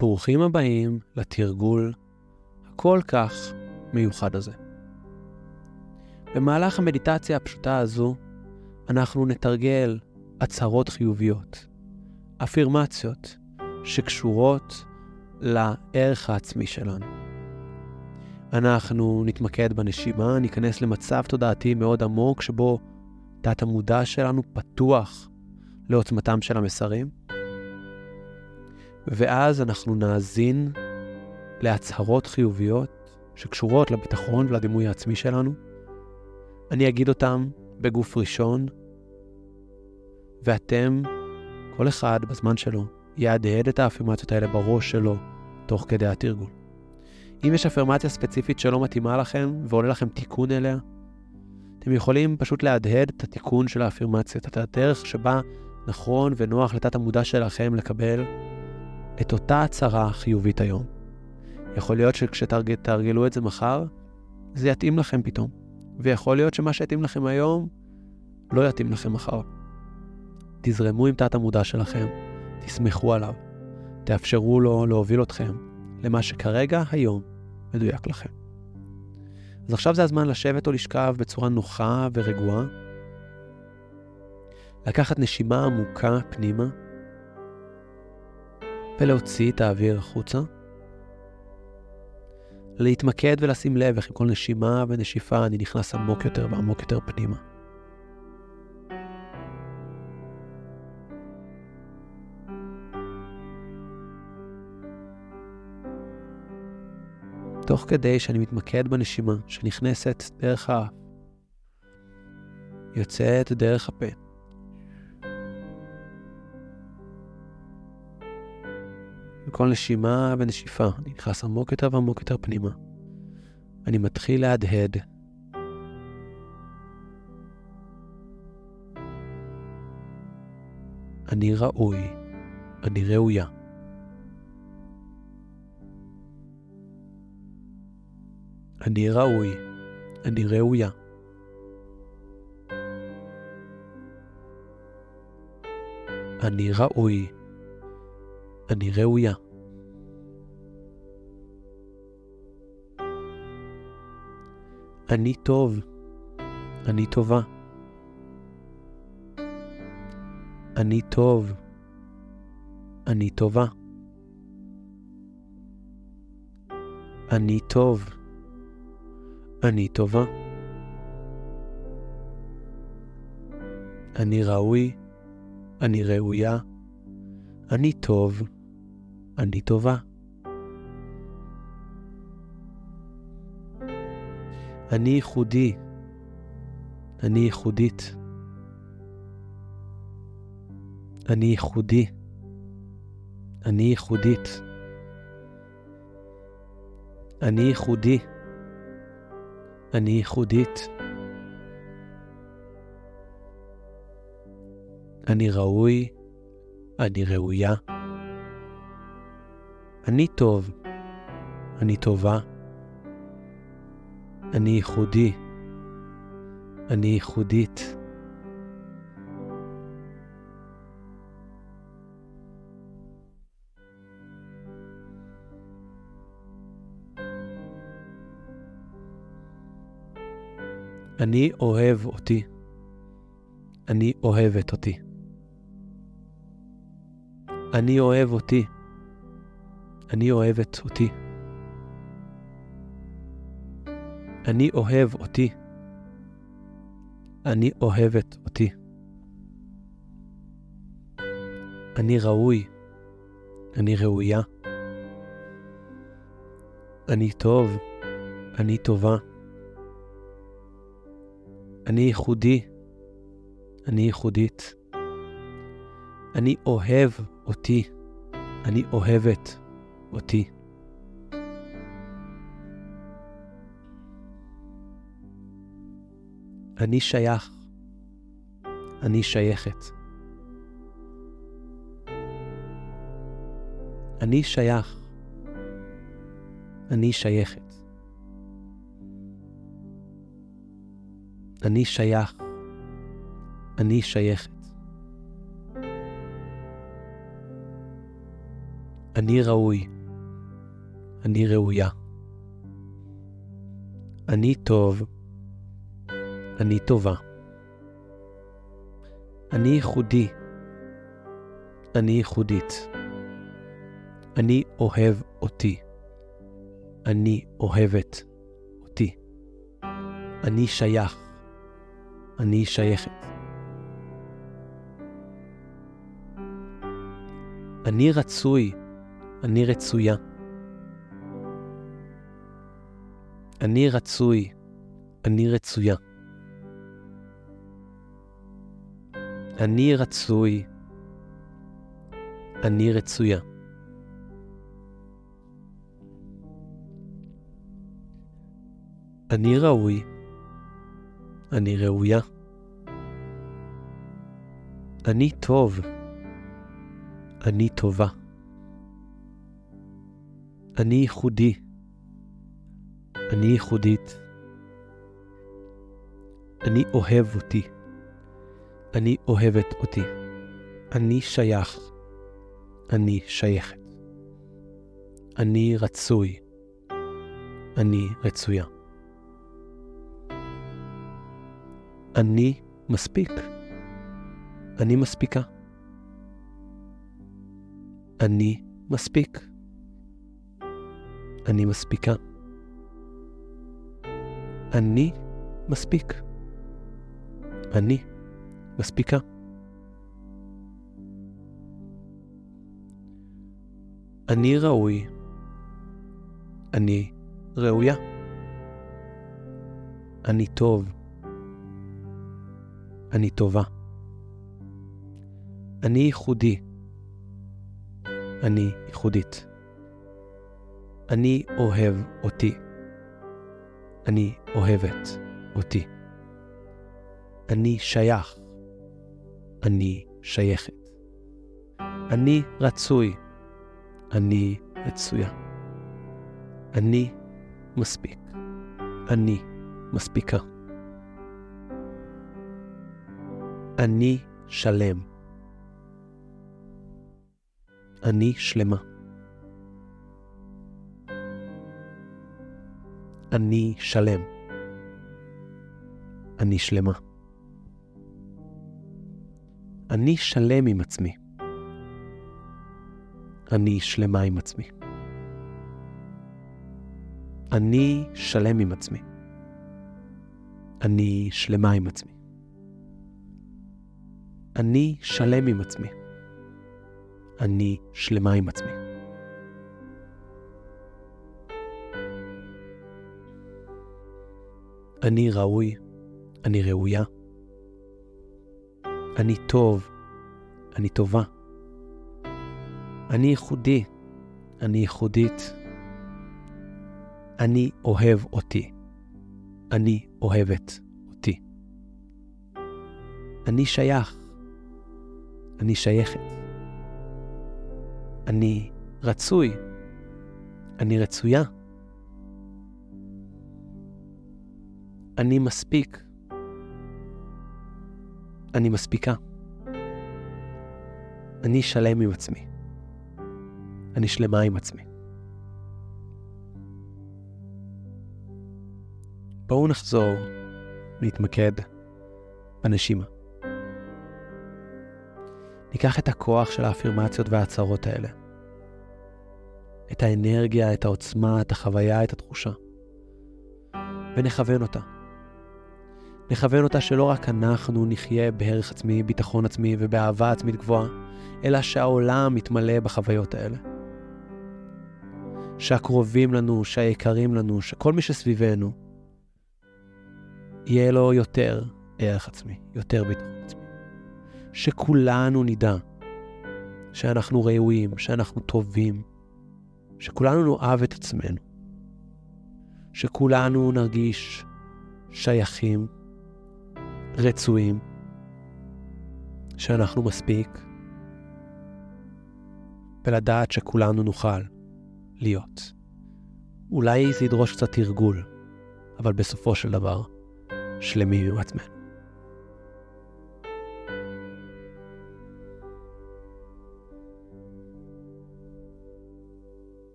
ברוכים הבאים לתרגול הכל כך מיוחד הזה. במהלך המדיטציה הפשוטה הזו, אנחנו נתרגל הצהרות חיוביות, אפירמציות שקשורות לערך העצמי שלנו. אנחנו נתמקד בנשימה, ניכנס למצב תודעתי מאוד עמוק שבו תת המודע שלנו פתוח לעוצמתם של המסרים, ואז אנחנו נאזין להצהרות חיוביות שקשורות לביטחון ולדימוי העצמי שלנו. אני אגיד אותם בגוף ראשון, ואתם, כל אחד בזמן שלו, יעדהד את האפירמציות האלה בראש שלו תוך כדי התרגול. אם יש אפירמציה ספציפית שלא מתאימה לכם ועולה לכם תיקון אליה, אתם יכולים פשוט להדהד את התיקון של האפירמציות, את הדרך שבה נכון ונוח לתת המודע שלכם לקבל את אותה הצהרה חיובית היום. יכול להיות שכשתרגלו את זה מחר, זה יתאים לכם פתאום. ויכול להיות שמה שיתאים לכם היום, לא יתאים לכם מחר. תזרמו עם תת המודע שלכם, תסמכו עליו, תאפשרו לו להוביל אתכם למה שכרגע היום מדויק לכם. אז עכשיו זה הזמן לשבת או לשכב בצורה נוחה ורגועה, לקחת נשימה עמוקה פנימה, ולהוציא את האוויר החוצה, להתמקד ולשים לב איך עם כל נשימה ונשיפה אני נכנס עמוק יותר ועמוק יותר פנימה. תוך כדי שאני מתמקד בנשימה שנכנסת דרך האף, יוצאת דרך הפה. בכל נשימה ונשיפה אני נכנס עמוק יותר ועמוק יותר פנימה. אני מתחיל להדהד. אני ראוי, אני ראויה. אני ראוי, אני ראויה. אני ראוי, אני ראויה. אני טוב, אני טובה. אני טוב, אני טובה. אני טוב, אני טובה. אני ראוי, אני ראויה. אני טוב, אני טובה. אני ייחודי, אני ייחודית. אני ייחודי, אני ייחודית. אני ייחודי, אני ייחודית. אני ראוי, אני ראויה. אני טוב, אני טובה. אני ייחודי, אני ייחודית. אני אוהב אותי. אני אוהבת אותי. אני אוהב אותי. אני אוהבת אותי. אני אוהב אותי. אני אוהבת אותי. אני ראוי. אני ראויה. אני טוב. אני טובה. אני ייחודי. אני ייחודית. אני אוהב אותי. אני אוהבת אותי. אני שייך. אני שייכת. אני שייך. אני שייכת. אני שייך. אני שייכת. אני ראוי. אני ראויה. אני טוב. אני טובה. אני ייחודי. אני ייחודית. אני אוהב אותי. אני אוהבת אותי. אני שייך. אני שייכת. אני רצוי. אני רצויה. אני רצוי. אני רצויה. אני רצוי. אני רצויה. אני ראוי. אני ראויה. אני טוב. אני טובה. אני ייחודי. אני ייחודית. אני אוהב אותי. אני אוהבת אותי. אני שייך. אני שייכת. אני רצוי. אני רצויה. אני מספיק. אני מספיקה. אני מספיק. אני מספיקה. אני מספיק. אני מספיקה. אני ראוי. אני ראויה. אני טוב. אני טובה. אני ייחודי. אני ייחודית. אני אוהב אותי. אני אוהבת אותי. אני שייך. אני שייכת. אני רצוי. אני רצויה. אני מספיק. אני מספיקה. אני שלם. אני שלמה. אני שלם. אני שלמה. אני שלם עם עצמי. אני שלמה עם עצמי. אני שלם עם עצמי. אני שלמה עם עצמי. אני שלם עם עצמי. אני שלמה עם עצמי. אני ראוי. אני ראויה. אני טוב. אני טובה. אני ייחודי. אני ייחודית. אני אוהב אותי. אני אוהבת אותי. אני שייך. אני שייכת. אני רצוי. אני רצויה. אני מספיק. אני מספיקה. אני שלם עם עצמי. אני שלמה עם עצמי. בואו נחזור להתמקד בנשימה. ניקח את הכוח של האפירמציות וההצהרות האלה. את האנרגיה, את העוצמה, את החוויה, את התחושה. ונכוון אותה. נכוון אותה שלא רק אנחנו נחיה בערך עצמי, ביטחון עצמי ובאהבה עצמית גבוהה, אלא שהעולם מתמלא בחוויות האלה. שהקרובים לנו, שהיקרים לנו, שכל מי שסביבנו, יהיה לו יותר ערך עצמי, יותר ביטחון עצמי. שכולנו נדע שאנחנו ראויים, שאנחנו טובים, שכולנו נאהב את עצמנו, שכולנו נרגיש שייכים, רצויים, שאנחנו מספיק, ולדעת שכולנו נוכל להיות. אולי זה ידרוש קצת תרגול, אבל בסופו של דבר, שלמים עם עצמנו.